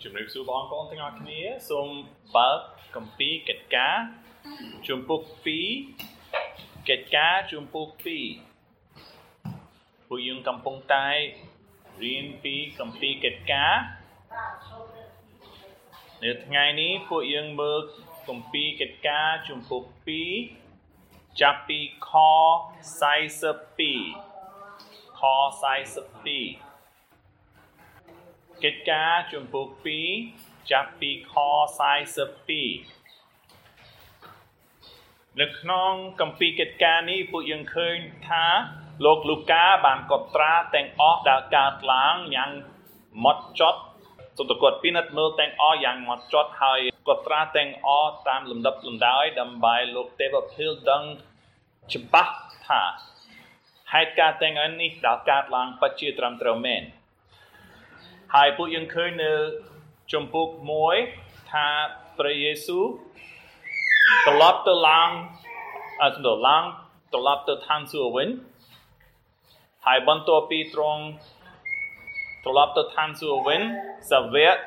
ជំរាបសួរបងប្អូនទាំងអស់គ្នាសូមបើកគម្ពីរកិច្ចការជំពូក2កិច្ចការជំពូក2ពួកយើងកំពុងតែរៀនពីគម្ពីរកិច្ចការនៅថ្ងៃនេះពួកយើងមើលគម្ពីរកិច្ចការជំពូក2ចាប់ពីខ42កិច្ចការជំពូក2ចាប់ពីខ42នៅក្នុងគម្ពីរកិច្ចការនេះពួកយើងឃើញថាលោកលូកាបានកត់ត្រាទាំងអស់ដែលកើតឡើងយ៉ាងម៉ត់ចត់សូមគាត់ពិនិត្យមើលទាំងអស់យ៉ាងម៉ត់ចត់ហើយកត់ត្រាទាំងអស់តាមលំដាប់លំដោយដើម្បីលោកទេវភិលដឹងច្បាស់ថាហេតុការណ៍ទាំងនេះដែលកើតឡើងពិតជាត្រឹមត្រូវមែនហើយពួកយើងឃើញនៅជំពូក1ថាព្រះយេស៊ូវត្រឡប់ទៅឡើងត្រឡប់ទៅឋានសួគ៌វិញហើយបន្ទាប់ពីទ្រង់ត្រឡប់ទៅឋានសួគ៌វិញសាវក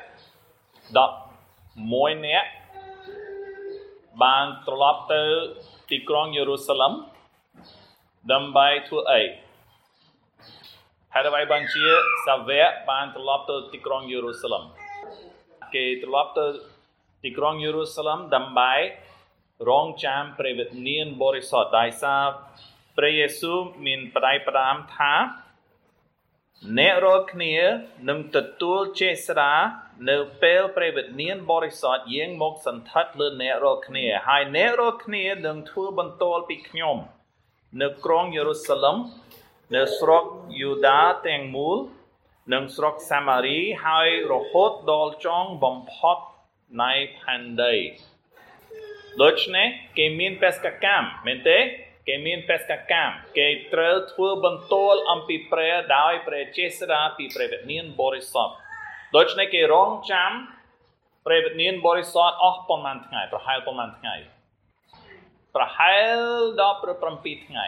11នាក់បានត្រឡប់ទៅទីក្រុងយេរូសាឡិមដើម្បីធ្វើអីហេតុអ្វីបានជាសាវកបានត្រឡប់ទៅទីក្រុងយេរូសាឡិមគេត្រឡប់ទៅទីក្រុងយេរូសាឡិមដើម្បីរងចាំព្រះវិញ្ញាណបរិសុទ្ធដោយសារព្រះយេស៊ូវមានផ្ដាំថាអ្នករាល់គ្នានឹងទទួលចេស្តានៅពេលព្រះវិញ្ញាណបរិសុទ្ធយាងមកសន្ធិដ្ឋលើអ្នករាល់គ្នាហើយអ្នករាល់គ្នានឹងធ្វើបន្ទាល់ពីខ្ញុំនៅក្រុងយេរូសាឡិមនៅស្រុកយូដាទាំងមូលនិងស្រុកសាម៉ារីហើយរហូតដល់ចុងបំផុតនៃផែនដីដូច្នេះគេមានបេសកកម្មមែនទេគេមានបេសកកម្មគេត្រូវធ្វើបន្ទាល់អំពីព្រះដោយព្រះចេស្តាពីព្រះវិញ្ញាណបរិសុទ្ធដូច្នេះគេរងចាំព្រះវិញ្ញាណបរិសុទ្ធអស់ប៉ុន្មានថ្ងៃប្រហែលប៉ុន្មានថ្ងៃប្រហែល17ថ្ងៃ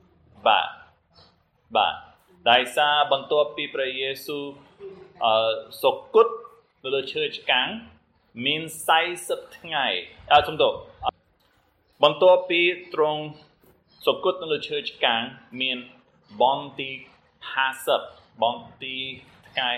បាទដោយសារបន្ទាប់ពីព្រះយេស៊ូវសុគតនៅលើឈើឆ្កាំងមាន40ថ្ងៃបន្ទាប់ពីទ្រង់សុគតនៅលើឈើឆ្កាំងមានបន់ទី50បន់ទីថ្ងៃ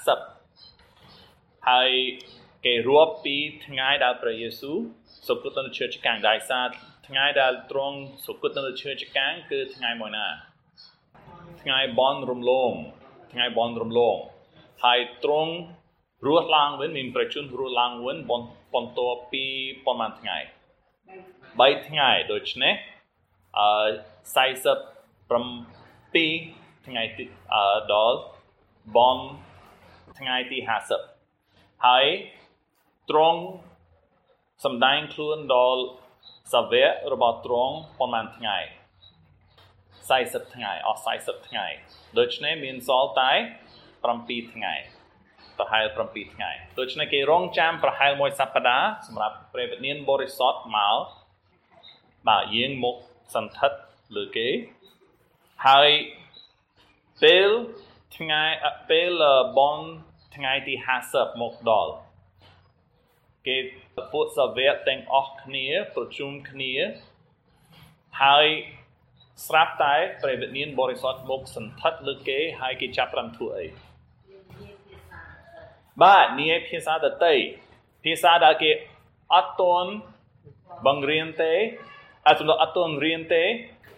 50ហើយគេរាប់ពីថ្ងៃដែលព្រះយេស៊ូវសុគតនៅលើឈើឆ្កាំងដោយសារថ្ងៃដែលទ្រង់សុគតនៅលើឈើឆ្កាំងគឺថ្ងៃមួយណាថ្ងៃបន់រំលងហើយទ្រង់រស់ឡើងវិញមានប្រជជនរស់ឡើងវិញបន្ទាប់ពីប៉ុន្មានថ្ងៃ3ថ្ងៃដូច្នេះ47ថ្ងៃដល់បន់ថ្ងៃទី50ហើយទ្រង់សម្ដែងខ្លួនដល់សាវករបស់ទ្រង់ប៉ុន្មានថ្ងៃ40ថ្ងៃអស់40ថ្ងៃដូច្នេះមានសល់តែ7ថ្ងៃប្រហែល7ថ្ងៃដូច្នេះគេរងចាំប្រហែល1សប្តាហ៍សម្រាប់ព្រះវិញ្ញាណបរិសុទ្ធមកបាទយាងមកសន្ធិដ្ឋលើគេហើយពេលបន់ថ្ងៃទី50មកដល់គេពួកសាវកទាំងអស់គ្នាប្រជុំគ្នាហើយស្រាប់តែព្រះវិញ្ញាណបរិសុទ្ធមកសន្ធិដ្ឋលើគេហើយគេចាប់ផ្ដើមធ្វើអីបាទនិយាយភាសាដតីភាសាដែលគេអត់ទាន់បង្រៀនទេអត់ទាន់រៀនទេ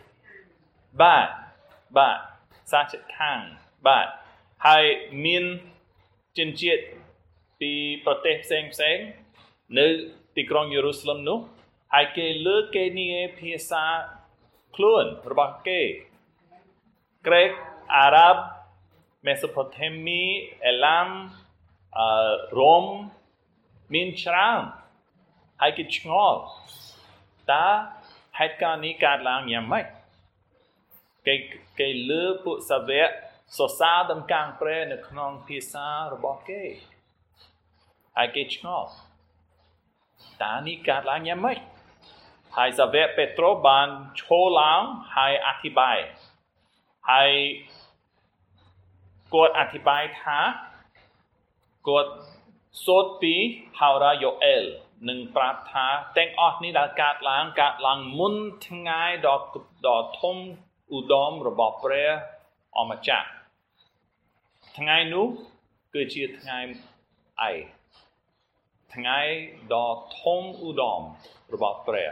បាទសាជាខាងបាទហើយមានជនជាតិពីប្រទេសផ្សេងនៅទីក្រុងយេរូសាឡិមនោះហើយគេលើកគេនិយាយភាសាខ្លួនរបស់គេក្រិកអារ៉ាប់មេសូប៉ូតាមីអេឡាមរ៉ូមមានច្រើនហើយគេឆ្ងល់តើហេតុការណ៍នេះកើតឡើងយ៉ាងម៉េចគេលើពួកសាវកសរសើរដំណើរព្រះនៅក្នុងភាសារបស់គេហើយគេឆ្ងល់តើនេះកើតឡើងយ៉ាងម៉េចហើយសាវកពេត្រុសបានឈរឡើងហើយអធិប្បាយហើយគាត់អធិប្បាយថាគាត់សូត្រពីហោរាយ៉ូអែលនឹងប្រាប់ថាទាំងអស់នេះដែលកើតឡើងមុនថ្ងៃដ៏ធំឧត្តមរបស់ព្រះអម្ចាស់ថ្ងៃនោះគឺជាថ្ងៃអីថ្ងៃដ៏ធំឧត្តមរបស់ព្រះ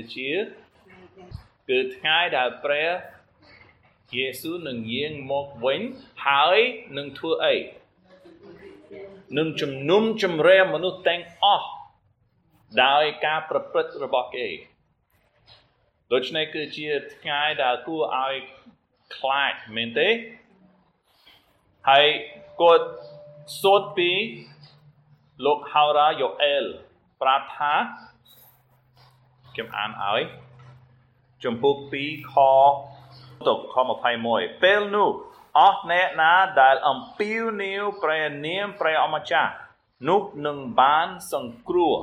គឺថ្ងៃដែលព្រះយេស៊ូវនឹងយាងមកវិញហើយនឹងធ្វើអីនឹងជំនុំជម្រះមនុស្សទាំងអស់ដោយការប្រព្រឹត្តរបស់គេដូច្នេះគឺជាថ្ងៃដែលគួរឲ្យខ្លាចមែនទេហើយគាត់សូត្រពីលោកហោរាយ៉ូអែលប្រាប់ថាខ្ញុំអានឲ្យចំពុក2ខ21ពេលនោះអស់អ្នកណាដែលអំពាវនាវព្រះនាមព្រះអម្ចាស់នោះនឹងបានសង្គ្រោះ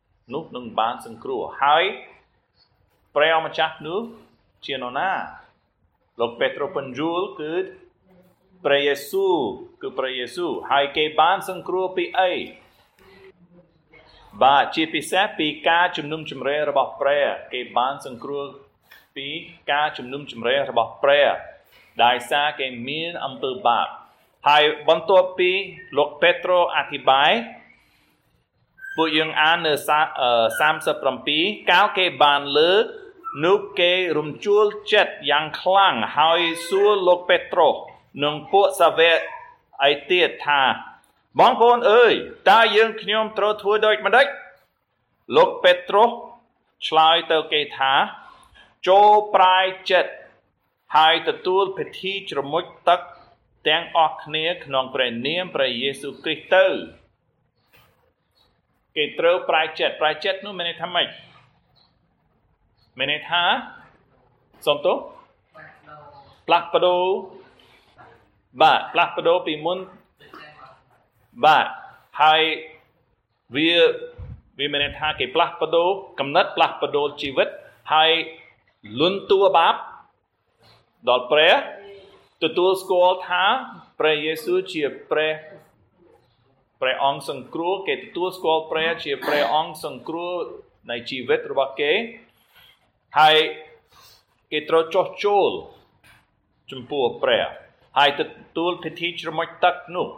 ហើយព្រះអម្ចាស់នោះជានរណាលោកពេត្រុសបញ្យល់គឺព្រះយេស៊ូវហើយគេបានសង្គ្រោះពីអីបាទជាពិសេសពីការជំនុំជម្រះរបស់ព្រះគេបានសង្គ្រោះពីការជំនុំជម្រះរបស់ព្រះដោយសារគេមានអំពើបាបហើយបន្ទាប់ពីលោកពេត្រុសអធិប្បាយពួកយើងអាននៅ37កាលគេបានលើកនោះគេរំជួលចិត្តយ៉ាងខ្លាំងហើយសួរលោកពេត្រុសនិងពួកសាវកឯទៀតថាបងប្អូនអើយតើយើងខ្ញុំត្រូវធ្វើដូចម្ដេចលោកពេត្រុសឆ្លើយទៅគេថាចូលប្រាយចិត្តហើយទទួលពិធីជ្រមុជទឹកទាំងអស់គ្នាក្នុងព្រះនាមព្រះយេស៊ូវគ្រីស្ទទៅគេត្រូវប្រាយចិត្តនោះមានន័យថាម៉េចមានន័យថាសុំទោសផ្លាស់ប្ដូរបាទផ្លាស់ប្ដូរពីមុនបាទហើយវាមានន័យថាគេផ្លាស់ប្ដូរកំណត់ផ្លាស់ប្ដូរជីវិតហើយលន់តួបាបដល់ព្រះទទួលស្គាល់ថាព្រះយេស៊ូវជាព្រះអង្គសង្គ្រោះគេទទួលស្គាល់ព្រះជាព្រះអង្គសង្គ្រោះនៃជីវិតរបស់គេហើយគេត្រូវចោះចូលចំពោះព្រះហើយទទួលពិធីជ្រមុជទឹក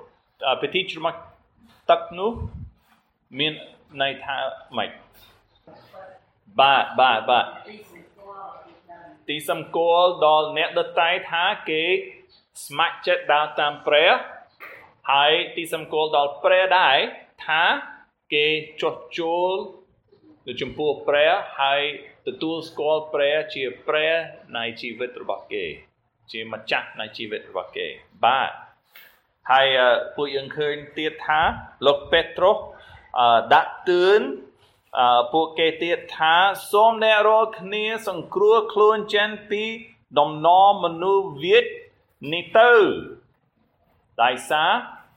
នោះមានន័យថាម៉េចបាទទីសម្គាល់ដល់អ្នកដទៃថាគេស្ម័គ្រចិត្តដើរតាមព្រះហើយទីសម្គាល់ដល់ព្រះដែរថាគេចោះចូលទៅចំពោះព្រះហើយទទួលស្គាល់ព្រះជាព្រះនៃជីវិតរបស់គេជាម្ចាស់នៃជីវិតរបស់គេបាទហើយពួកយើងឃើញទៀតថាលោកពេត្រុសដាក់ទឿនពួកគេទៀតថាសូមអ្នករាល់គ្នាសង្គ្រោះខ្លួនចេញពីដំណរមនុស្សវិជ្ជនេះទៅដោយសារ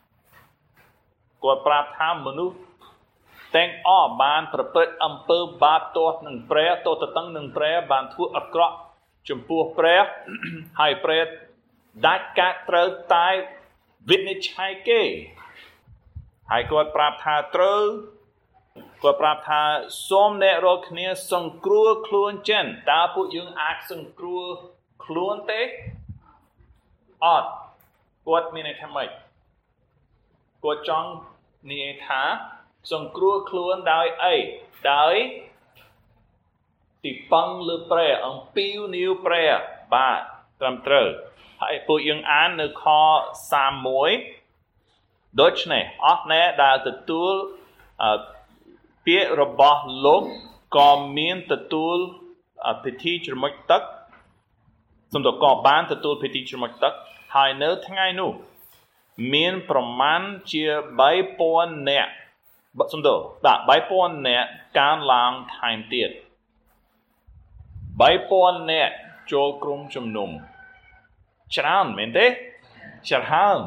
គាត់ប្រាប់ថាមនុស្សទាំងអស់បានប្រព្រឹត្តអំពើបាបទោសនឹងព្រះទោសទទឹងនឹងព្រះបានធ្វើអាក្រក់ចំពោះព្រះហើយព្រះដាច់ការត្រូវតែវិនិច្ឆ័យគេហើយគាត់ប្រាប់ថាគាត់ប្រាប់ថាសូមអ្នករាល់គ្នាសង្គ្រោះខ្លួនចេញតើពួកយើងអាចសង្គ្រោះខ្លួនទេអត់គាត់មានន័យថាម៉េចគាត់ចង់និយាយថាសង្គ្រោះខ្លួនដោយអីដោយទីពឹងលើព្រះអំពាវនាវព្រះបាទត្រឹមត្រូវហើយពួកយើងអាននៅខ31ដូច្នេះអស់អ្នកដែលទទួលពាក្យរបស់លោកក៏មានទទួលពិធីជ្រមុជទឹកសំដៅក៏បានទទួលពិធីជ្រមុជទឹកហើយនៅថ្ងៃនោះមានប្រមាណជា3000នាក់សំដៅដាក់3000នាក់កើនឡើងថែមទៀត3000នាក់ចូលក្រុមជំនុំច្រើនមែនទេច្រើន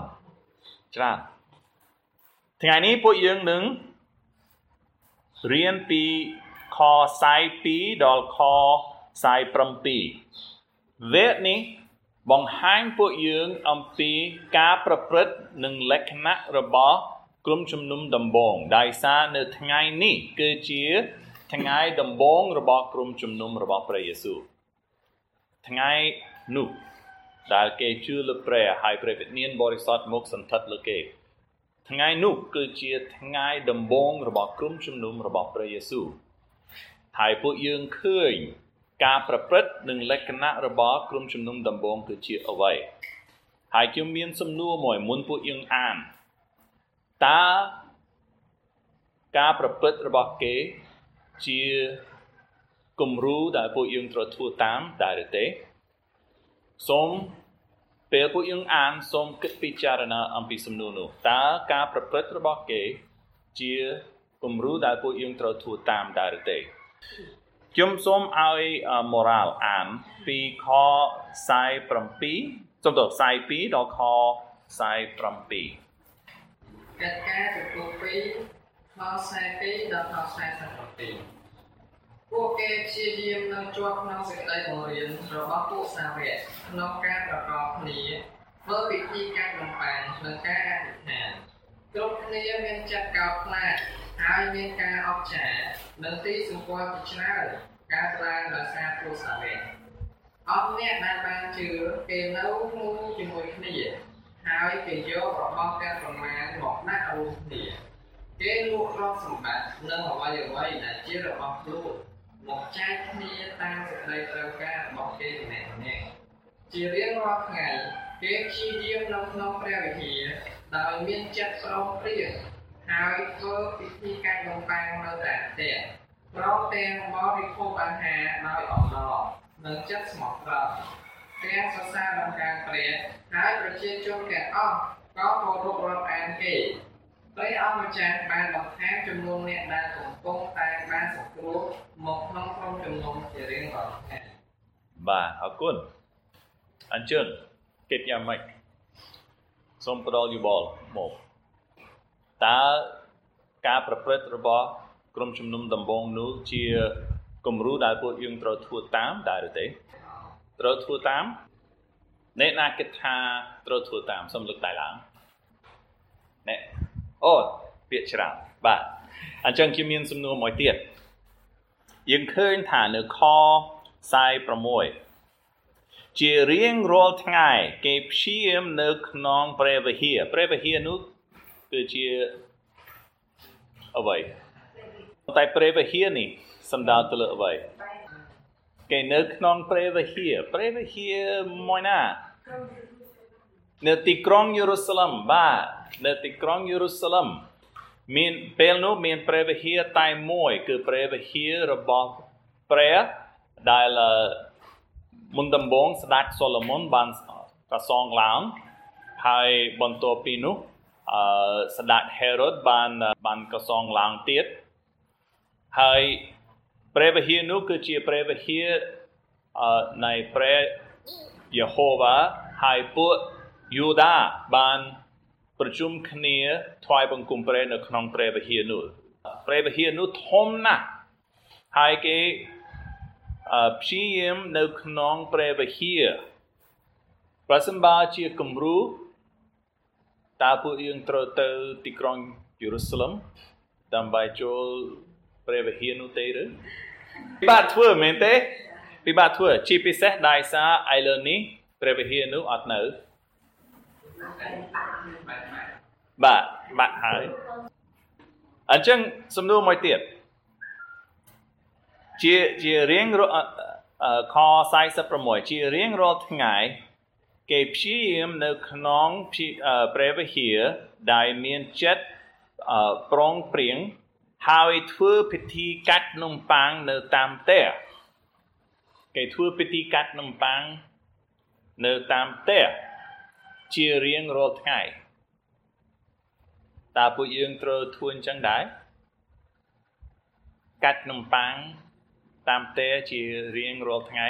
ថ្ងៃនេះពួកយើងនឹងរៀនពីខ42ដល់ខ47វគ្គនេះបង្ហាញពួកយើងអំពីការប្រព្រឹត្តនិងលក្ខណៈរបស់ក្រុមជំនុំដំបងដោយសារនៅថ្ងៃនេះគឺជាថ្ងៃដំបងរបស់ក្រុមជំនុំរបស់ព្រះយេស៊ូវថ្ងៃនោះដែលគេជឿលើព្រះហើយព្រះវិញ្ញាណបរិសុទ្ធមកសន្ធិដ្ឋលើគេថ្ងៃនោះគឺជាថ្ងៃដំបងរបស់ក្រុមជំនុំរបស់ព្រះយេស៊ូវហើយពួកយើងឃើញការប្រព្រឹត្តនិងលក្ខណៈរបស់ក្រុមជំនុំដំបងគឺជាអ្វីហើយខ្ញុំមានសំណួរមួយមុនពួកយើងអានតើការប្រព្រឹត្តរបស់គេជាគំរូដែលពួកយើងត្រូវធ្វើតាមដែរឬទេសូមពេលពួកយើងអានសូមគិតពិចារណាអំពីសំណួរនោះតើការប្រព្រឹត្តរបស់គេជាគំរូដែលពួកយើងត្រូវធ្វើតាមដែរឬទេខ្ញុំសូមឲ្យmoral អានពីខ47សូមទៅ42ដល់ខ47 កិច្ចការចំពោះ2ខ42ដល់ខ47ពួកគេព្យាយាមនឹងជាប់ក្នុងសេចក្តីបង្រៀនរបស់ពួកសាវកក្នុងការប្រកបគ្នាធ្វើពិធីកាត់បំប៉ាននិងការអធិដ្ឋានគ្រប់គ្នាមានចិត្តកោតខ្លាចហើយមានការអបចារនិងទីសម្គាល់ជាច្រើនការឡើងដោយសារពួកសាវកអស់អ្នកដែលបានជឿគេនៅមួយជាមួយគ្នាហើយគេយករបស់ទាំងប្រមាណមកដាក់រួមគ្នាគេលក់ទ្រព្យសម្បត្តិនិងអ្វីៗដែលជារបស់ខ្លួនមកចែកគ្នាតាមសេចក្តីត្រូវការរបស់គេម្នាក់ៗជារៀងរាល់ថ្ងៃគេព្យាយាមនៅក្នុងព្រះវិហារដោយមានចិត្តព្រមព្រៀងហើយធ្វើពិធីកាច់បំប៉ាងនៅតាមផ្ទះព្រមទាំងបរិភោគអាហារដោយអំណរនិងចិត្តស្មោះត្រង់ទាំងសរសើរដល់ការព្រះហើយប្រជាជនទាំងអស់ក៏គោរពរាប់អានគេព្រះអង្គម្ចាស់បានបន្ថែមចំនួនអ្នកដែលកំពុងតែបានសង្គ្រោះមកក្នុងក្រុមជំនុំជារៀងរាល់ថ្ងៃបាទអរគុណអញ្ចឹងគិតយ៉ាងម៉េចសូមផ្ដល់យោបល់មកតើការប្រព្រឹត្តរបស់ក្រុមជំនុំដំបងនោះជាគំរូដែលពួកយើងត្រូវធ្វើតាមដែរឬទេត្រូវធ្វើតាមអ្នកណាគិតថាត្រូវធ្វើតាមសូមលើកដៃឡើងអ្នកអូពាក្យច្រើនបាទអញ្ចឹងខ្ញុំមានសំណួរមួយទៀតយើងឃើញថានៅខ46ជារៀងរាល់ថ្ងៃគេព្យាយាមនៅក្នុងព្រះវិហារនោះគឺជាអ្វីតែព្រះវិហារនេះសំដៅទៅលើអ្វីគេនៅក្នុងព្រះវិហារមួយណានៅទីក្រុងយេរូសាឡិមបាទនៅទីក្រុងយេរូសាឡិមមានពេលនោះមានព្រះវិហារតែមួយគឺព្រះវិហាររបស់ព្រះដែលមុនដំបូងស្ដេចសូឡូមុនបានកសាងឡើងហើយបន្ទាប់ពីនោះស្ដេចហេរ៉ូតបានកសាងឡើងទៀតហើយព្រះវិហារនោះគឺជាព្រះវិហារនៃព្រះយេហូវ៉ាហើយពួកយូដាបានប្រជុំគ្នាថ្វាយបង្គំព្រះនៅក្នុងព្រះវិហារនោះធំណាស់ហើយគេព្យាយាមនៅក្នុងព្រះវិហារប្រសិនបើជាគំរូតើពួកយើងត្រូវទៅទីក្រុងយេរូសាឡិមដើម្បីចូលព្រះវិហារនោះទេឬពិបាកធ្វើមែនទេពិបាកធ្វើជាពិសេសដោយសារឥឡូវនេះព្រះវិហារនោះអត់នៅបាត់ហើយអញ្ចឹងសំណួរមួយទៀតជារៀងខ46ជារៀងរាល់ថ្ងៃគេព្យាយាមនៅក្នុងព្រះវិហារដែលមានចិត្តប្រងព្រៀងហើយធ្វើពិធីកាត់នំប៉័ងនៅតាមផ្ទះគេធ្វើពិធីកាត់នំប៉័ងនៅតាមផ្ទះជារៀងរាល់ថ្ងៃតើពួកយើងត្រូវធ្វើអញ្ចឹងដែរកាត់នំប៉័ងតាមផ្ទះជារៀងរាល់ថ្ងៃ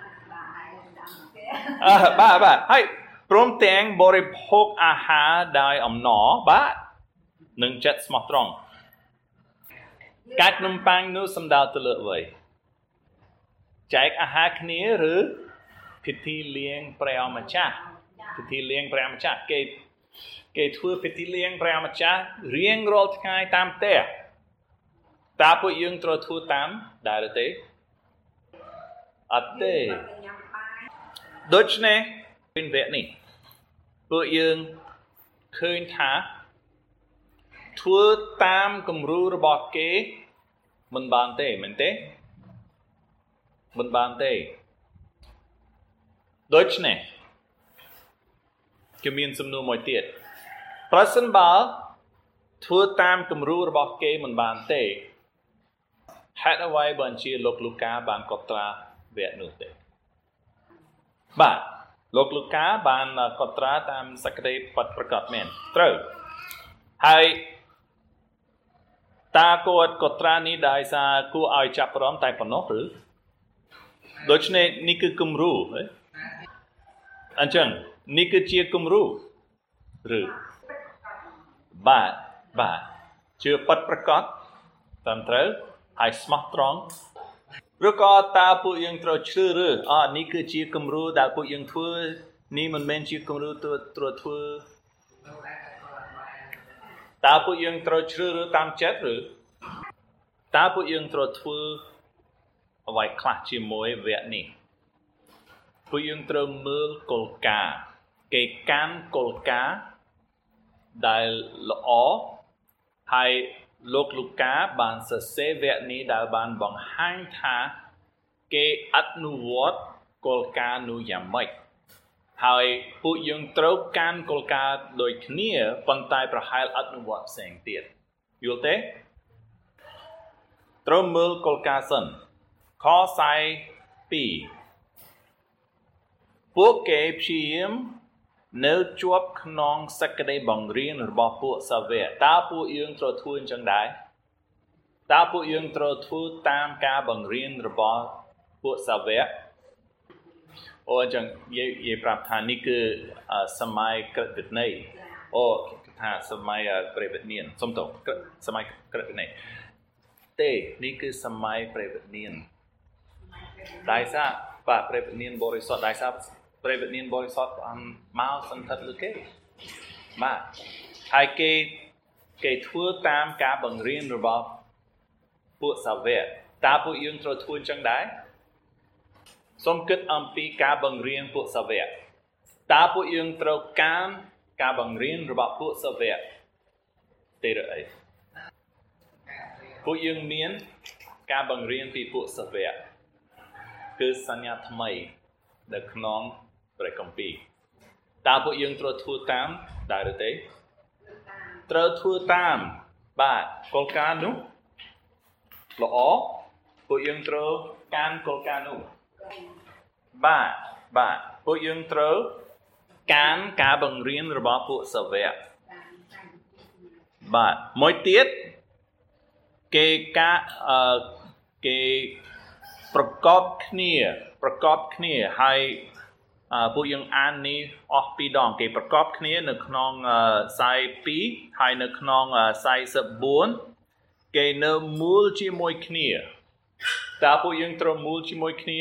បាទហើយព្រមទាំងបរិភោគអាហារដោយអំណរបាទនឹងចិត្តស្មោះត្រង់កាត់នំប៉័ងនោះសំដៅទៅលើអ្វីចែកអាហារគ្នាឬពិធីលៀងព្រះម្ចាស់គេគេធ្វើពិធីលៀងព្រះម្ចាស់រៀងរាល់ថ្ងៃតាមផ្ទះតើពួកយើងត្រូវធ្វើតាមដែរទេអត់ទេដូច្នេះពេលវគ្គនេះពួកយើងឃើញថាធ្វើតាមគំរូរបស់គេមិនបានទេមែនទេមិនបានទេដូច្នេះគេមានសំណួរមួយទៀតប្រសិនបើធ្វើតាមគំរូរបស់គេមិនបានទេហេតុអ្វីបានជាលោកលូកាបានកត់ត្រាវគ្គនោះទេបាទលោកលូកាបានកត់ត្រាតាមសក្តិពិតប្រកបមែនត្រូវហើយតើគាត់កត់ត្រានេះដោយសារគួរឲ្យចាប់អារម្មណ៍តែប៉ុណ្ណោះឬដូច្នេះនេះគឺគំរូអញ្ចឹងនេះគឺជាគំរូឬបាទជឿពិតប្រកបតាមត្រូវហើយស្មោះត្រង់ឬក៏តើពួកយើងត្រូវជ្រើសរើសនេះគឺជាគំរូដែលពួកយើងធ្វើនេះមិនមែនជាគំរូត្រូវធ្វើតើពួកយើងត្រូវជ្រើសរើសតាមចិត្តឬតើពួកយើងត្រូវធ្វើអ្វីខ្លះជាមួយវគ្គនេះពួកយើងត្រូវមើលគោលការណ៍គេកាន់គោលការណ៍ដែលល្អហើយលោកលូកាបានសរសេរវគ្គនេះដែលបានបង្ហាញថាគេអនុវត្តគោលការណ៍នោះយ៉ាងម៉េចហើយពួកយើងត្រូវកាន់គោលការណ៍ដូចគ្នាប៉ុន្តែប្រហែលអនុវត្តផ្សេងទៀតយល់ទេត្រូវមើលគោលការណ៍សិនខ42ពួកគេព្យាយាមនៅជាប់ក្នុងសក្តិបង្រៀនរបស់ពួកសាវកតើពួកយើងត្រូវធ្វើអញ្ចឹងដែរតើពួកយើងត្រូវធ្វើតាមការបង្រៀនរបស់ពួកសាវកអញ្ចឹងនិយាយប្រាប់ថានេះគឺសម័យក្រឹតវិន័យថាសម័យព្រះវិញ្ញាណសុំទោសសម័យក្រឹតវិន័យទេនេះគឺសម័យព្រះវិញ្ញាណដោយសារបាទព្រះវិញ្ញាណបរិសុទ្ធដោយសារព្រះវិញ្ញាណបរិសុទ្ធបានមកសន្ធិដ្ឋលើគេបាទហើយគេធ្វើតាមការបង្រៀនរបស់ពួកសាវកតើពួកយើងត្រូវធ្វើអញ្ចឹងដែរសូមគិតអំពីការបង្រៀនពួកសាវកតើពួកយើងត្រូវការបង្រៀនរបស់ពួកសាវកទេឬអីពួកយើងមានការបង្រៀនពីពួកសាវកគឺសញ្ញាថ្មីនៅក្នុងព្រះគម្ពីរតើពួកយើងត្រូវធ្វើតាមដែរឬទេត្រូវធ្វើតាមបាទគោលការណ៍នោះល្អពួកយើងត្រូវកាន់គោលការណ៍នោះបាទពួកយើងត្រូវកាន់ការបង្រៀនរបស់ពួកសាវកបាទមួយទៀតគេប្រកបគ្នាហើយពួកយើងអាននេះអស់ពីរដងគេប្រកបគ្នានៅក្នុងខ្សែ2ហើយនៅក្នុងខ្សែ14គេនៅមូលជាមួយគ្នាតើពួកយើងត្រូវមូលជាមួយគ្នា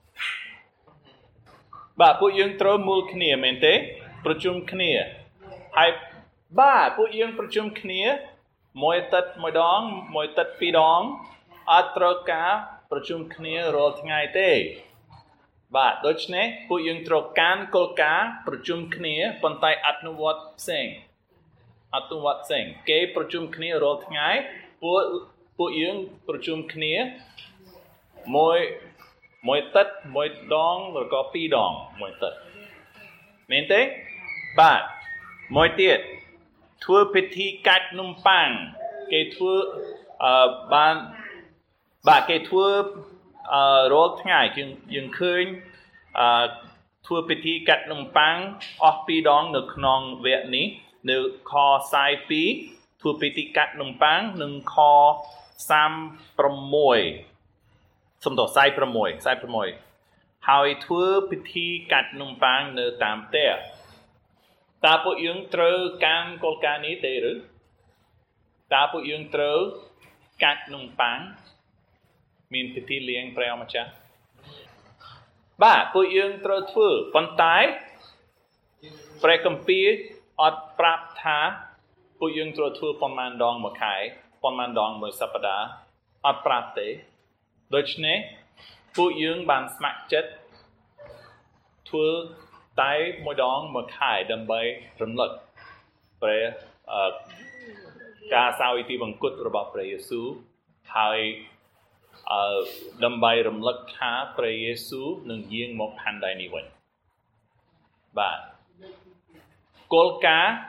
បាទពួកយើងត្រូវមូលគ្នាមែនទេប្រជុំគ្នាហើយបាទពួកយើងប្រជុំគ្នាមួយទឹកមួយដងមួយទឹកពីរដងអត់ត្រូវការប្រជុំគ្នារាល់ថ្ងៃទេបាទដូច្នេះពួកយើងត្រូវកាន់គោលការណ៍ប្រជុំគ្នាប៉ុន្តែអនុវត្តផ្សេងគេប្រជុំគ្នារាល់ថ្ងៃពួកយើងប្រជុំគ្នាមួយទឹកមួយដងឬក៏ពីរដងមួយទឹកមែនទេបាទមួយទៀតធ្វើពិធីកាច់នំប៉័ងគេធ្វើគេធ្វើរាល់ថ្ងៃយើងឃើញធ្វើពិធីកាត់នំប៉័ងអស់ពីរដងនៅក្នុងវគ្គនេះនៅខ42ធ្វើពិធីកាត់នំប៉័ងនិងខ36សំដៅ46ហើយធ្វើពិធីកាត់នំប៉័ងនៅតាមផ្ទះតើពួកយើងត្រូវកាន់គោលការណ៍នេះទេឬតើពួកយើងត្រូវកាត់នំប៉័ងមានពិធីលៀងព្រះម្ចាស់បាទពួកយើងត្រូវធ្វើប៉ុន្តែព្រះគម្ពីរអត់ប្រាប់ថាពួកយើងត្រូវធ្វើប៉ុន្មានដងមួយខែប៉ុន្មានដងមួយសប្តាហ៍អត់ប្រាប់ទេដូច្នេះពួកយើងបានស្ម័គ្រចិត្តធ្វើតែមួយដងមួយខែដើម្បីរំលឹកព្រះការសាវីទីបង្គត់របស់ព្រះយេស៊ូវហើយដើម្បីរំលឹកថាព្រះយេស៊ូវនឹងយាងមកផែនដីនេះវិញបាទគោលការណ៍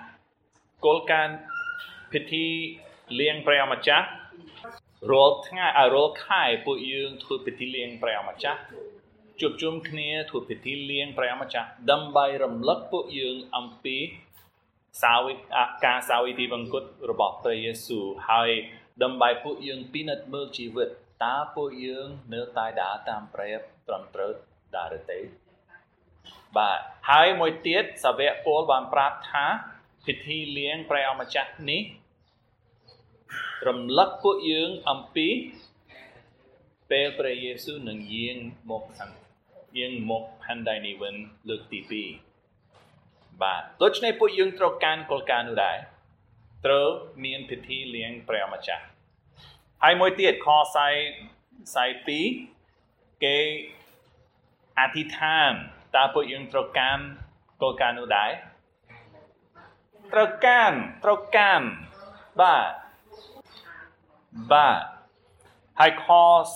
ពិធីលៀងព្រះម្ចាស់រាល់ថ្ងៃរាល់ខែពួកយើងធ្វើពិធីលៀងព្រះម្ចាស់ជួបជុំគ្នាធ្វើពិធីលៀងព្រះម្ចាស់ដើម្បីរំលឹកពួកយើងអំពីការសាវីទីបង្គត់របស់ព្រះយេស៊ូវហើយដើម្បីពួកយើងពិនិត្យមើលជីវិតតើពួកយើងនៅតែដើរតាមព្រះត្រឹមត្រូវដែរឬទេបាទហើយមួយទៀតសាវកពូលបានប្រាប់ថាពិធីលៀងព្រះម្ចាស់នេះរំលឹកពួកយើងអំពីពេលព្រះយេស៊ូវនឹងយាងមកផែនដីនេះវិញលើកទី2បាទដូច្នេះពួកយើងត្រូវការគោលការណ៍នោះដែរត្រូវមានពិធីលៀងព្រះម្ចាស់ហើយមួយទៀតខ42គេអធិដ្ឋានតើពួកយើងត្រូវការគោលការណ៍នោះដែរត្រូវការបាទហើយខ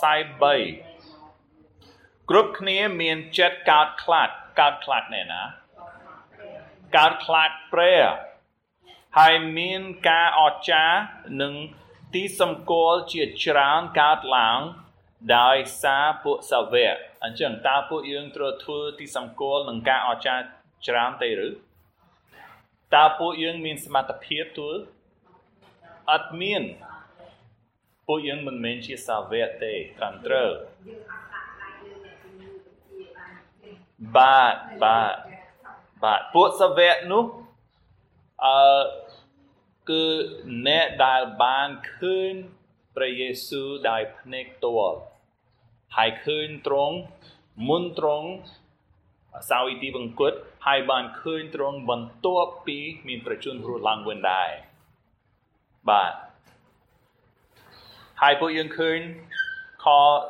43គ្រប់គ្នាមានចិត្តកើតខ្លាចណែណាកើតខ្លាចព្រះហើយមានការអស្ចារ្យនិងទីសម្គាល់ជាច្រើនកើតឡើងដោយសារពួកសាវកអញ្ចឹងតើពួកយើងត្រូវធ្វើទីសម្គាល់និងការអស្ចារ្យច្រើនទេឬតើពួកយើងមានសមត្ថភាពធ្វើអត់មានពួកយើងមិនមែនជាសាវកទេត្រឹមត្រូវបាទពួកសាវកនោះគឺអ្នកដែលបានឃើញព្រះយេស៊ូវដោយភ្នែកផ្ទាល់ហើយឃើញត្រង់មុនត្រង់សាវីទីបង្គត់ហើយបានឃើញត្រង់បន្ទាប់ពីមានប្រជញ្ញរស់ឡើងវិញដែរបាទហើយពួកយើងឃើញខ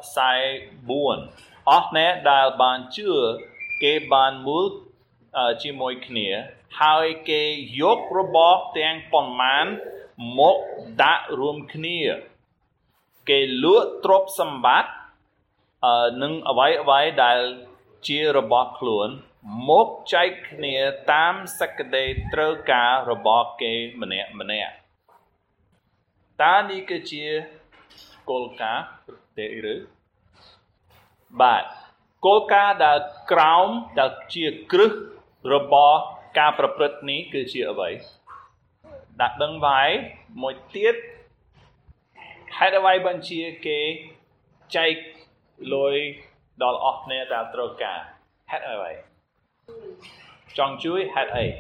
44អស់អ្នកដែលបានជឿគេបានមូលជាមួយគ្នាហើយគេយករបស់ទាំងប៉ុន្មានមកដាក់រួមគ្នាគេលក់ទ្រព្យសម្បត្តិនិងអ្វីដែលជារបស់ខ្លួនមកចែកគ្នាតាមសេចក្តីត្រូវការរបស់គេម្នាក់តើនេះគឺជាគោលការណ៍ទេឬបាទគោលការណ៍ដែលក្រោមដែលជាគ្រឹះរបស់ការប្រព្រឹត្តនេះគឺជាអ្វីដាក់ដឹងហើយមួយទៀតហេតុអ្វីបញ្ជាគេចែកលុយដល់អស់គ្នាដែលត្រូវការហេតុអ្វីចង់ជួយហេតុអី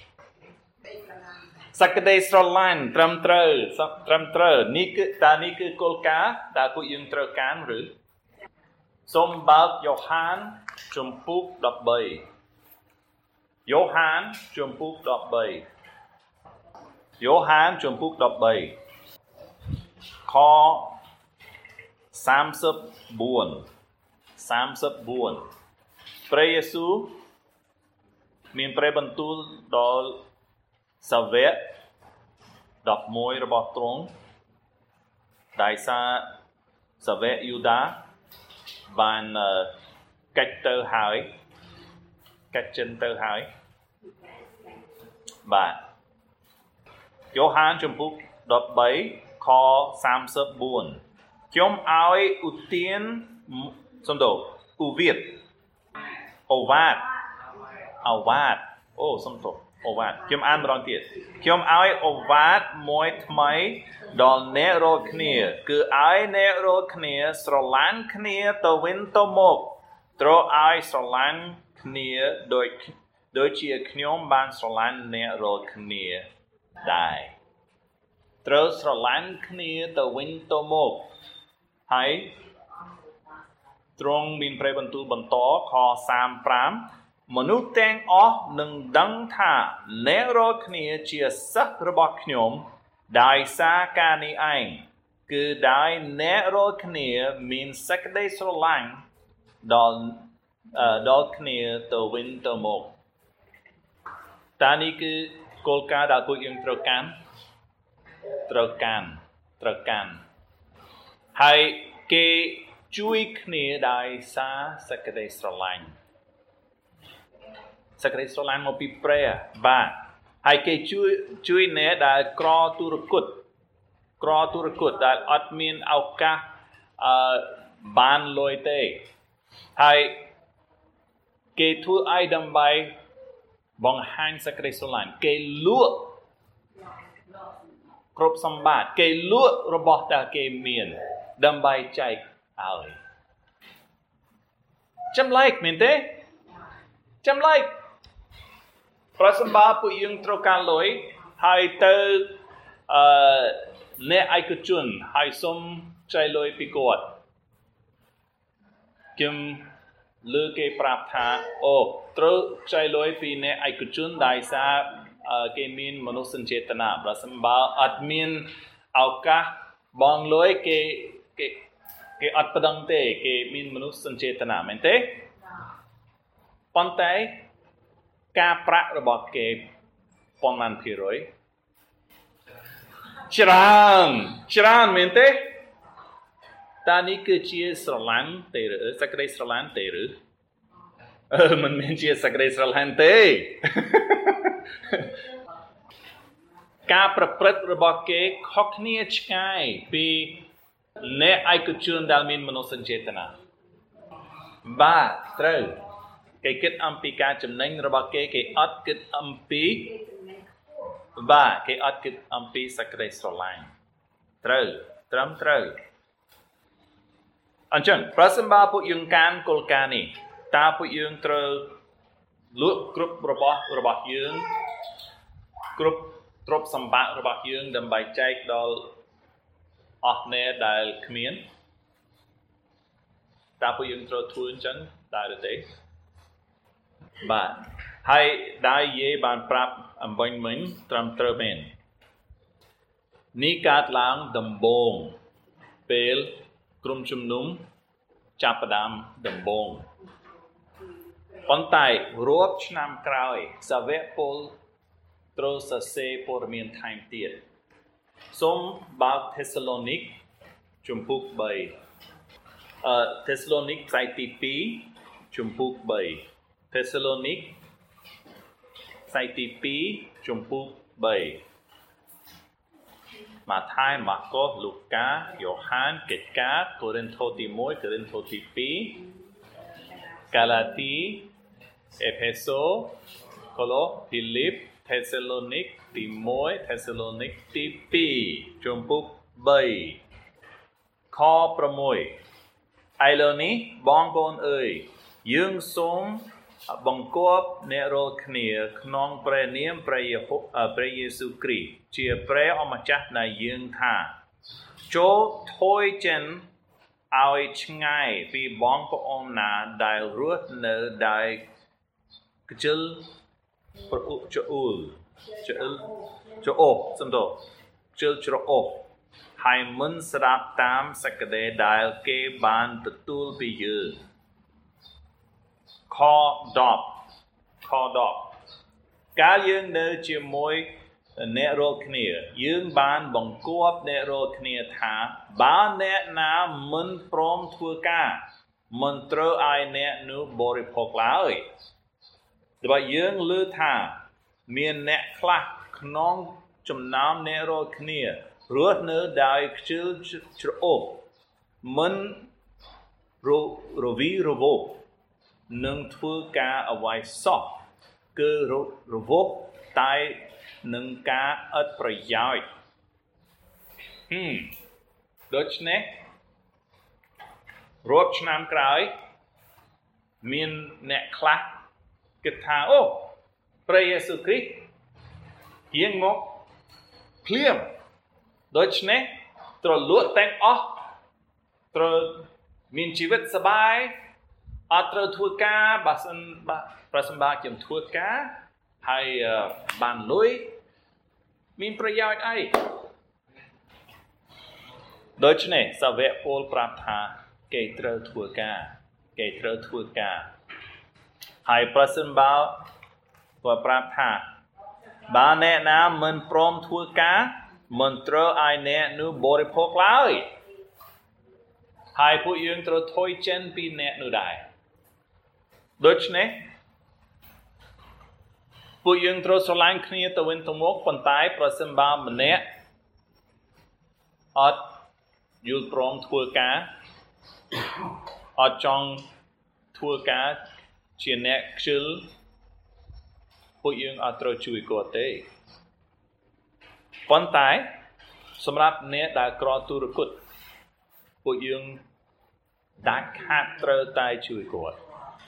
សក្តិស្រឡាញ់ត្រឹមត្រូវនេះគឺគោលការណ៍ដែលពួកយើងត្រូវការឬសូមបើកយ៉ូហានជំពូក13យ៉ូហានជំពូក13ខ34ព្រះយេស៊ូវមានព្រះបន្ទូលដល់សាវក11របស់ទ្រង់ដោយសារសាវកយូដាបានកាច់ចិនទៅហើយបាទយ៉ូហានជំពូក13ខ34ខ្ញុំឲ្យឧទានសំដៅឧវាទអូវ៉ាតអូសំទោសអូវ៉ាតខ្ញុំអានម្ដងទៀតខ្ញុំឲ្យអូវ៉ាតមួយថ្មីដល់អ្នករាល់គ្នាគឺឲ្យអ្នករាល់គ្នាស្រឡាញ់គ្នាទៅវិញទៅមកត្រូវឲ្យស្រឡាញ់គ្នាដូចជាខ្ញុំបានស្រឡាញ់អ្នករាល់គ្នាដែរត្រូវស្រឡាញ់គ្នាទៅវិញទៅមកហើយ ទ្រង់មានព្រះបន្ទូលបន្តខ35 មនុស្សទាំងអស់នឹងដឹងថាអ្នករាល់គ្នាជាសិស្សរបស់ខ្ញុំដោយសារការនេះឯងគឺដោយអ្នករាល់គ្នាមានសេចក្តីស្រឡាញ់ដល់គ្នាទៅវិញទៅមកតានេះគឺគោលការណ៍ដែលពួកយើងត្រូវកាន់ហើយគេជួយគ្នាដោយសារសេចក្តីស្រឡាញ់មកពីព្រះបាទហើយគេជួយអ្នកដែលក្រទុរគតដែលអត់មានឱកាសបានលុយទេហើយគេធ្វើឲ្យដើម្បីបង្ហាញសេចក្តីស្រឡាញ់គេលក់គ្រប់សម្បត្តិគេលក់របស់ដែលគេមានដើម្បីចែកឲ្យចម្លែកមែនទេចម្លែកប្រសិនបើពួកយើងត្រូវការលុយហើយទៅអ្នកឯកជនហើយសុំចែកលុយពីគាត់ខ្ញុំលើគេប្រាប់ថាអូត្រូវចែកលុយពីអ្នកឯកជនដោយសារគេមានមនោសញ្ចេតនាប្រសិនបើអត់មានឱកាសបងលុយគេអត់ប្តឹងទេគេមានមនោសញ្ចេតនាមែនទេប៉ុន្តែការប្រាក់របស់គេប៉ុន្មានភាគរយច្រើនមែនទេតើនេះគឺជាស្រឡាញ់ទេឬសេចក្តីស្រឡាញ់ទេឬមិនមែនជាសេចក្តីស្រឡាញ់ទេការប្រព្រឹត្តរបស់គេខុសគ្នាឆ្ងាយពីអ្នកឯកជនដែលមានមនោសញ្ចេតនាបាទត្រូវគេគិតអំពីការចំណេញរបស់គេអត់គិតអំពីគេអត់គិតអំពីសេចក្តីស្រឡាញ់ត្រូវត្រឹមត្រូវអញ្ចឹងប្រសិនបើពួកយើងកាន់គោលការណ៍នេះតើពួកយើងត្រូវលក់គ្រប់របស់យើងគ្រប់ទ្រព្យសម្បត្តិរបស់យើងដើម្បីចែកដល់អស់អ្នកដែលគ្មានតើពួកយើងត្រូវធ្វើអញ្ចឹងតើទេបាទហើយដែលយេបានប្រាប់អំបញ្ញមិញត្រឹមត្រូវមែននេះកើតឡើងដំបូងពេលក្រុមជំនុំចាប់ផ្ដើមដំបូងប៉ុន្តែរាប់ឆ្នាំក្រោយសាវកពលត្រូវសរសេរព័ត៌មានថែមទៀតសូមបើកថេសាឡូនីកជំពូក3ថេសាឡូនីកផ្នែកទី2ជំពូក3ថេសាឡូនីកផ្នែកទី2ជំពូក3ម៉ាថាយម៉ាកុសលូកាយ៉ូហានកិច្ចការកូរិនថូទី1កូរិនថូទី2កាឡាទីអេផេសូកូឡូភីលីបថេសាឡូនីកទី1ថេសាឡូនីកទី2ជំពូក3ខ6ឥឡូវនេះបងប្អូនអើយយើងសូមបង្គាប់អ្នករាល់គ្នាក្នុងព្រះនាមព្រះយេស៊ូវគ្រីស្ទជាព្រះអម្ចាស់នៃយើងថាចូលថយចេញឲ្យឆ្ងាយពីបងប្អូនណាដែលរស់នៅដោយខ្ជិលប្រអុចអ៊ូលចអូសំដៅខ្ជិលច្រអូសហើយមិនស្ដាប់តាមសេចក្តីដែលគេបានទទួលពីយើងខ10កាលយើងនៅជាមួយអ្នករាល់គ្នាយើងបានបង្គាប់អ្នករាល់គ្នាថាបើអ្នកណាមិនព្រមធ្វើការមិនត្រូវឲ្យអ្នកនោះបរិភោគឡើយតែយើងឮថាមានអ្នកខ្លះក្នុងចំណោមអ្នករាល់គ្នារស់នៅដោយខ្ជិលច្រអូសមិនរវីរវល់នឹងធ្វើការអ្វីសោះគឺរវល់តែនឹងការឥតប្រយោជន៍ដូច្នេះរាប់ឆ្នាំក្រោយមានអ្នកខ្លះគិតថាអូព្រះយេស៊ូវគ្រីស្ទយាងមកភ្លាមដូច្នេះត្រូវលក់ទាំងអស់ត្រូវមានជីវិតសប្បាយអត់ត្រូវធ្វើការបើសិនប្រសិនបើខ្ញុំធ្វើការហើយបានលុយមានប្រយោជន៍អីដូច្នេះសាវកពលប្រាប់ថាគេត្រូវធ្វើការហើយប្រសិនបើគាត់ប្រាប់ថាបើអ្នកណាមិនព្រមធ្វើការមិនត្រូវឲ្យអ្នកនោះបរិភោគឡើយហើយពួកយើងត្រូវថយចេញពីអ្នកនោះដែរដូច្នេះពួកយើងត្រូវស្រឡាញ់គ្នាទៅវិញទៅមកប៉ុន្តែប្រសិនបើម្នាក់អត់យល់ព្រមធ្វើការអត់ចង់ធ្វើការជាអ្នកខ្ជិលពួកយើងអត់ត្រូវជួយគាត់ទេប៉ុន្តែសម្រាប់អ្នកដែលក្រទុរគតពួកយើងដាច់ខាតត្រូវតែជួយគាត់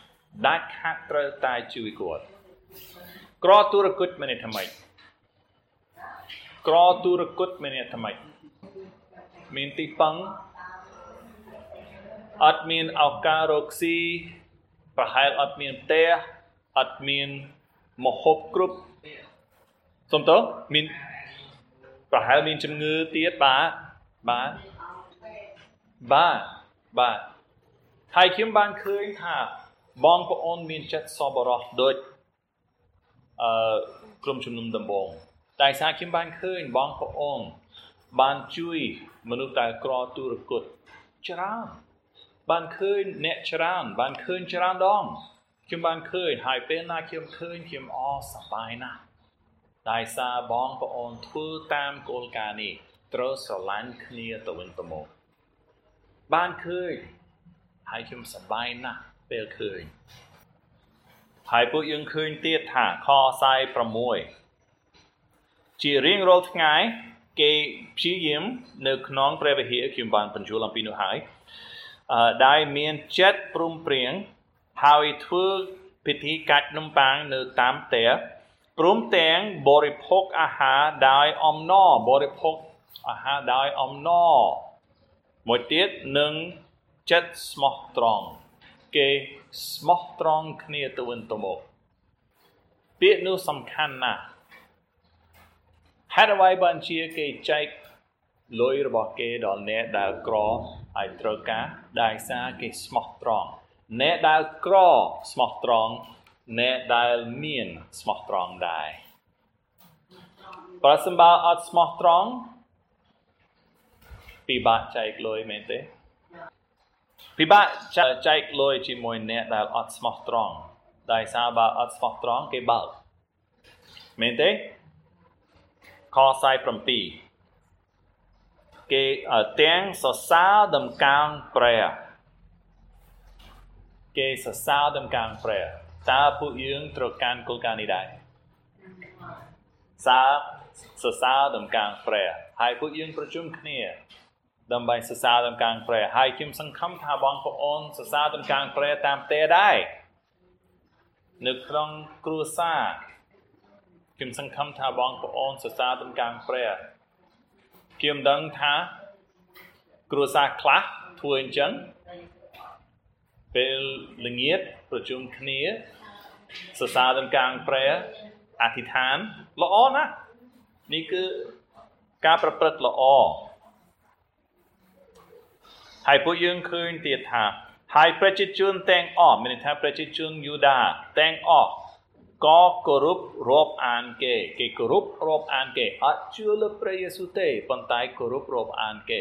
ក្រទុរគតមានន័យថាម៉េចក្រទុរគតមានន័យថាម៉េចមានទីពឹងអត់មានឱកាសរកស៊ីប្រហែលអត់មានផ្ទះអត់មានមហូបគ្រប់សុំតើមានប្រហែលមានជំងឺទៀតបាទហើយខ្ញុំបានឃើញថាបងប្អូនមានចិត្តសប្បុរសដូចក្រុមជំនុំដំបងតែសារខ្ញុំបានឃើញបងប្អូនបានជួយមនុស្សដែលក្រទុរគតច្រើនបានឃើញអ្នកច្រើនបានឃើញច្រើនដងខ្ញុំបានឃើញហើយពេលណាខ្ញុំឃើញខ្ញុំសប្បាយណាស់តែសារបងប្អូនធ្វើតាមគោលការណ៍នេះត្រូវស្រឡាញ់គ្នាទៅវិញទៅមកបានឃើញហើយខ្ញុំសប្បាយណាស់ពេលឃើញហើយពួកយើងឃើញទៀតថាខ46ជារៀងរាល់ថ្ងៃគេព្យាយាមនៅក្នុងព្រះវិហារខ្ញុំបានបញ្ចូលអំពីនោះហើយដែលមានចិត្តព្រមព្រៀងហើយធ្វើពិធីកាច់នំប៉័ងនៅតាមផ្ទះព្រមទាំងបរិភោគអាហារដោយអំណរមួយទៀតនឹងចិត្តស្មោះត្រង់គេស្មោះត្រង់គ្នាទៅវិញទៅមកពាក្យនោះសំខាន់ណាស់ហេតុអ្វីបានជាគេចែកលុយរបស់គេដល់អ្នកដែលក្រហើយត្រូវការដោយសារគេស្មោះត្រង់អ្នកដែលក្រស្មោះត្រង់អ្នកដែលមានស្មោះត្រង់ដែរប្រសិនបើអត់ស្មោះត្រង់ពិបាកចែកលុយមែនទេពិបាកចែកលុយជាមួយអ្នកដែលអត់ស្មោះត្រង់ដោយសារបើអត់ស្មោះត្រង់គេបើកមែនទេខ47គេទាំងសរសើរដំកើងព្រះគេសរសើរដំកើងព្រះតើពួកយើងត្រូវកាន់គោលការណ៍នេះដែរសរសើរដំកើងព្រះហើយពួកយើងប្រជុំគ្នាដើម្បីសរសើរដំកើងព្រះហើយខ្ញុំសង្ឃឹមថាបងប្អូនសរសើរដំកើងព្រះតាមផ្ទះដែរនៅក្នុងគ្រួសារខ្ញុំសង្ឃឹមថាបងប្អូនសរសើរដំកើងព្រះខ្ញុំដឹងថាគ្រួសារខ្លះធ្វើអញ្ចឹងពេលល្ងាចប្រជុំគ្នាសរសើរដំកើងព្រះអធិដ្ឋានល្អណាស់នេះគឺការប្រព្រឹត្តល្អហើយពួកយើងឃើញទៀតថាហើយប្រជាជនទាំងអស់មានន័យថាប្រជាជនយូដាទាំងអស់ក៏គោរពរាប់អានគេគោរពរាប់អានគេអត់ជឿលើព្រះយេស៊ូវទេប៉ុន្តែគោរពរាប់អានគេ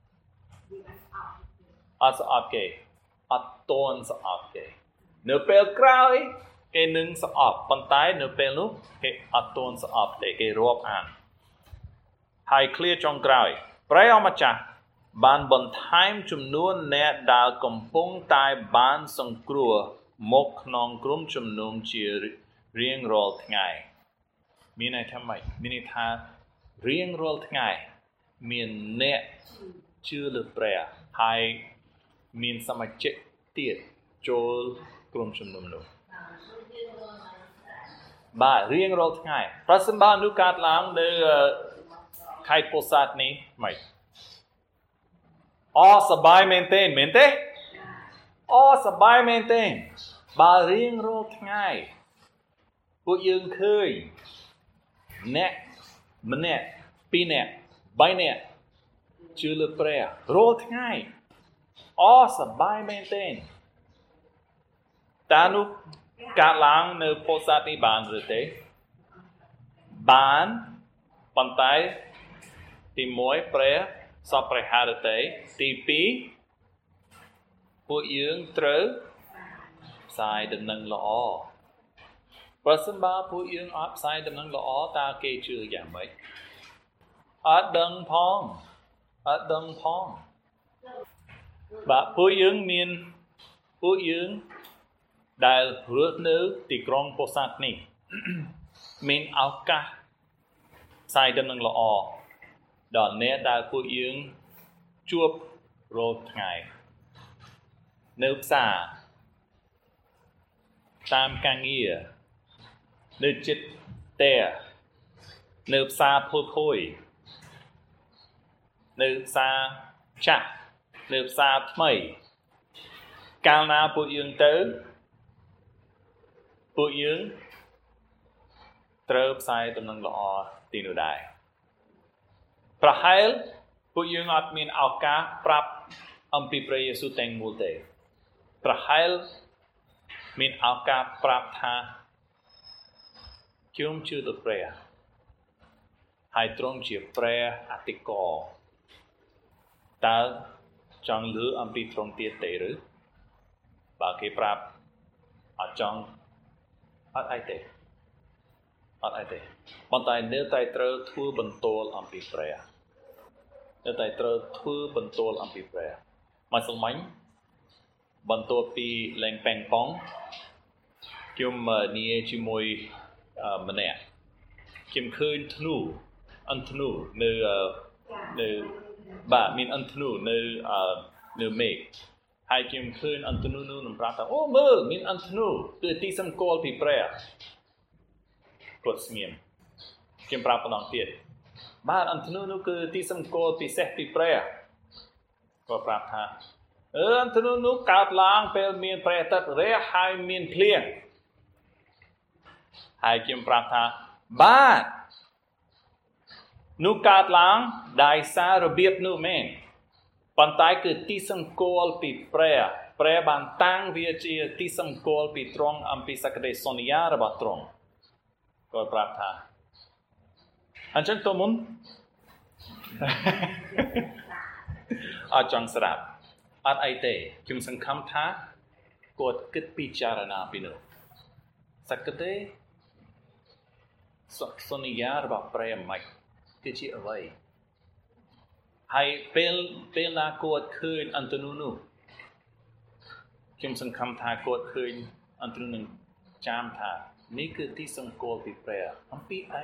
អត់ស្អប់គេអត់តន់ស្អប់គេនៅពេលក្រោយគេនឹងស្អប់ប៉ុន្តែនៅពេលនោះគេអត់តន់ស្អប់ទេគេរាប់អានហើយឃ្លាចុងក្រោយព្រះអម្ចាស់បានបន្ថែមចំនួនអ្នកដែលកំពុងតែបានសង្គ្រោះមកក្នុងក្រុមជំនុំជារៀងរាល់ថ្ងៃមានន័យថាម៉េចមានន័យថារៀងរាល់ថ្ងៃមានអ្នកជឿលើព្រះហើយមានសមាជិកទៀតចូលក្រុមជំនុំនោះបាទរៀងរាល់ថ្ងៃប្រសិនបើនោះកើតឡើងនៅខេត្តពោធិ៍សាត់នេះម៉េចសប្បាយមែនទេអូសប្បាយមែនទេបើរៀងរាល់ថ្ងៃពួកយើងឃើញអ្នកម្នាក់ពីរនាក់3នាក់ជឿលើព្រះរាល់ថ្ងៃអូសប្បាយមែនទេតើនោះកើតឡើងនៅពោធិ៍សាត់នេះបានឬទេបានប៉ុន្តែទី1ព្រះសពព្រះハរទេទី2ពួកយើងត្រូវផ្សាយដំណឹងល្អប្រសិនបើពួកយើងអត់ផ្សាយដំណឹងល្អតើគេជឿយ៉ាងម៉េចអត់ដឹងផងបាទពួកយើងដែលរស់នៅទីក្រុងពោធិ៍សាត់នេះមានឱកាសផ្សាយដំណឹងល្អដល់អ្នកដែលពួកយើងជួបរាល់ថ្ងៃនៅផ្សារតាមការងារនៅចិត្តតែនៅផ្សារភូភួយនៅផ្សារចាស់នៅផ្សារថ្មីកាលណាពួកយើងទៅពួកយើងត្រូវផ្សាយដំណឹងល្អទីនោះដែរប្រហែលពួកយើងអត់មានឱកាសប្រាប់អំពីព្រះយេស៊ូវទាំងមូលទេប្រហែលមានឱកាសប្រាប់ថាខ្ញុំជឿទៅព្រះហើយទ្រង់ជាព្រះអតិកោតើចង់លឺអំពីទ្រង់ទៀតទេឬបើគេប្រាប់អត់ចង់អត់អីទេប៉ុន្តែនៅតែត្រូវធ្វើបន្ទោលអំពីព្រះនៅតែត្រូវធ្វើបន្ទោលអំពីព្រះមកស្មាញ់បន្ទាប់ពីលេងប៉េងប៉ុងខ្ញុំនិយាយជាមួយម្នាក់ខ្ញុំឃើញធ្នូនៅបាទមានអន្តនូនៅមេឃហើយខ្ញុំឃើញអន្តនូនោះនឹងប្រាប់ថាអូមើលមានអន្តនូគឺទីសម្គាល់ពីព្រះគាត់ស្ងៀមខ្ញុំប្រាប់ម្ដងទៀតបាទអន្តនូនោះគឺទីសម្គាល់ពិសេសពីព្រះគាត់ប្រាប់ថាអន្តនូនោះកើតឡើងពេលមានព្រះអាទិត្យរះហើយមានភ្លៀងហើយខ្ញុំប្រាប់ថាបាទនោះកើតឡើងដោយសាររបៀបនោះមែនប៉ុន្តែគឺទីសម្គាល់ពីព្រះបានតាំងវាជាទីសម្គាល់ពីទ្រង់អំពីសក្តិសន្យារបស់ទ្រង់គាត់ប្រាប់ថាអញ្ចឹងតើមុនអត់ចង់ស្រាប់អត់អីទេខ្ញុំសង្ឃឹមថាគាត់គិតពិចារណាពីនោះសក្តិសន្យារបស់ព្រះមិនគឺជាអ្វីហើយពេលណាគាត់ឃើញអន្តនូនោះខ្ញុំសង្ឃឹមថាគាត់ឃើញអន្តនូនឹងចាំថានេះគឺទីសម្គាល់ពីព្រះអំពីអី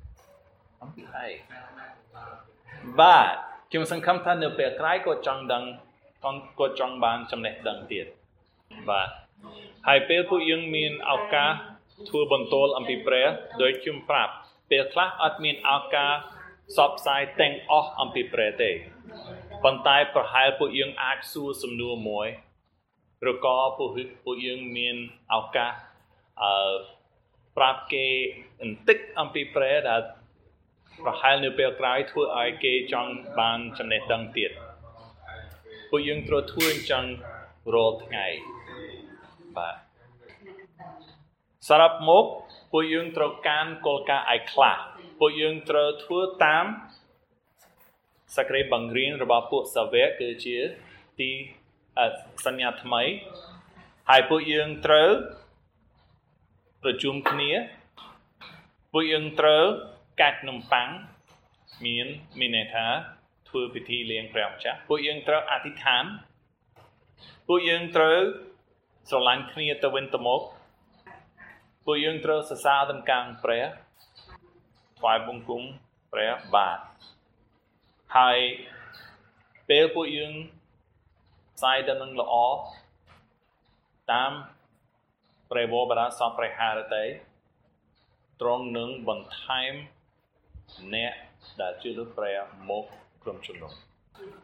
បាទខ្ញុំសង្ឃឹមថានៅពេលក្រោយគាត់ចង់ដឹងគាត់ចង់បានចំណេះដឹងទៀតបាទហើយពេលពួកយើងមានឱកាសធ្វើបន្ទោលអំពីព្រះដោយខ្ញុំប្រាប់ពេលខ្លះអត់មានឱកាសសបផ្សាយទាំងអស់អំពីព្រះទេប៉ុន្តែប្រហែលពួកយើងអាចសួរសំណួរមួយឬក៏ពួកយើងមានឱកាសប្រាប់គេបន្តិចអំពីព្រះដែលប្រហែលនៅពេលក្រោយធ្វើឲ្យគេចង់បានចំណេះដឹងទៀតពួកយើងត្រូវធ្វើអញ្ចឹងរាល់ថ្ងៃបាទសរុបមកពួកយើងត្រូវការគោលការណ៍ឯខ្លះពួកយើងត្រូវធ្វើតាមសក្តិបង្រៀនរបស់ពួកសាវកគឺជាទីសញ្ញាថ្មីហើយពួកយើងត្រូវប្រជុំគ្នាពួកយើងត្រូវកាច់នំប៉័ងមានន័យថាធ្វើពិធីលៀងព្រះម្ចាស់ពួកយើងត្រូវអធិដ្ឋានពួកយើងត្រូវស្រឡាញ់គ្នាទៅវិញទៅមកពួកយើងត្រូវសរសើរតម្កាំងព្រះថ្វាយបង្គំព្រះបាទហើយពេលពួកយើងផ្សាយដំណឹងល្អតាមព្រះវរបដាសពព្រះハរទេទ្រង់នឹងបន្ថែមអ្នកដែលជឿលើព្រះមកក្រុមជំនុំ